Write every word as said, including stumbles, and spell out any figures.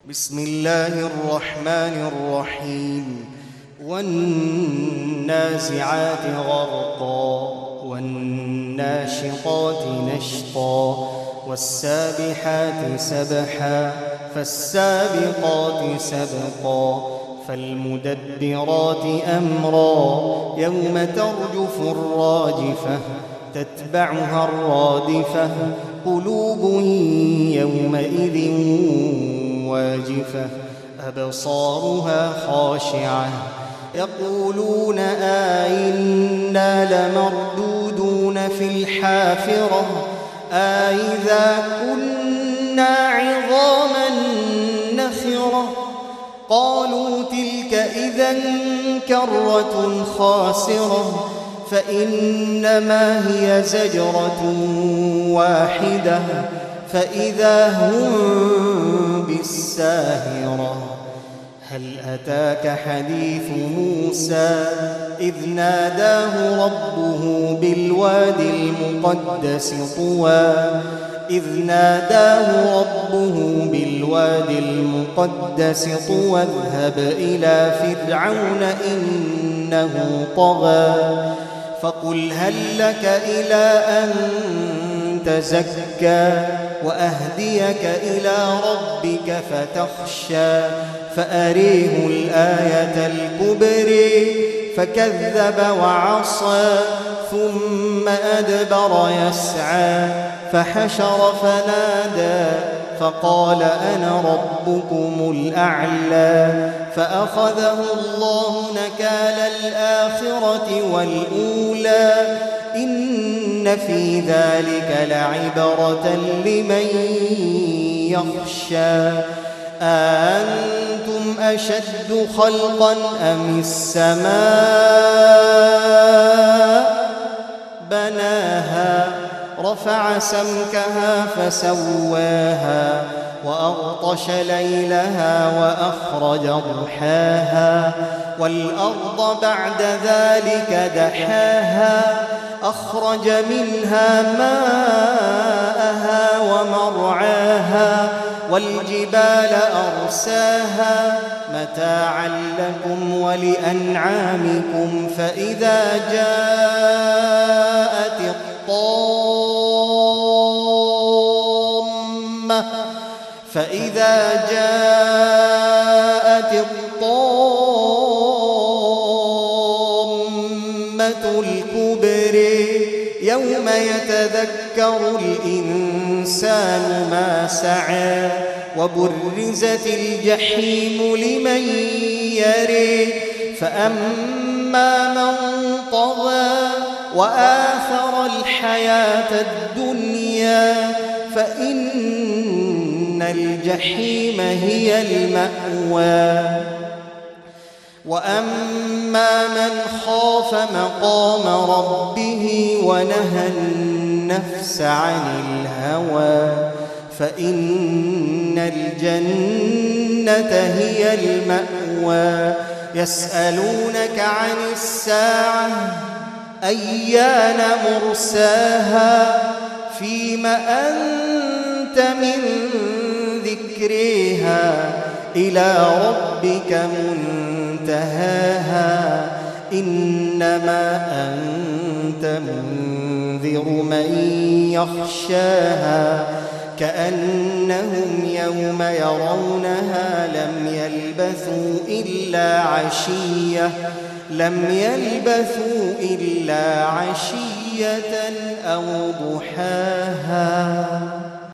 بسم الله الرحمن الرحيم والنازعات غرقا والناشطات نشطا والسابحات سبحا فالسابقات سبقا فالمدبرات أمرا يوم ترجف الراجفة تتبعها الرادفة قلوب يومئذ واجفة أبصارها خاشعة يقولون أئنا لمردودون في الحافرة أئذا كنا عظاما نخرة قالوا تلك إذا كرة خاسرة فإنما هي زجرة واحدة فإذا هم بالساهرة هل أتاك حديث موسى إذ ناداه ربه بالوادي المقدس طوى إذ ناداه ربه بالوادي المقدس طوى اذهب إلى فرعون إنه طغى فقل هل لك إلى أن تزكى وأهديك إلى ربك فتخشى فأريه الآية الكبرى فكذب وعصى ثم أدبر يسعى فحشر فنادى فقال أنا ربكم الأعلى فأخذه الله نكال الآخرة والأولى إن في ذلك لعبرة لمن يخشى أأنتم أشد خلقا أم السماء بناها رفع سمكها فسواها وأغطش ليلها وأخرج ضحاها والأرض بعد ذلك دحاها أخرج منها ماءها ومرعاها والجبال أرساها متاعا لكم ولأنعامكم فإذا جاءت الطامة فإذا جاءت الطامة الكبرى يوم يتذكر الإنسان ما سعى وبرزت الجحيم لمن يرى فأما من طغى وآثر الحياة الدنيا فإن الجحيم هي المأوى وأما من خاف مقام ربه ونهى النفس عن الهوى فإن الجنة هي المأوى يسألونك عن الساعة أيان مرساها فيم أنت من ذكرها إلى ربك منتهاها إنما أنت منذر من يخشاها كأنهم يوم يرونها لم يلبثوا إلا عشية لم يلبثوا إلا عشية أو ضحاها.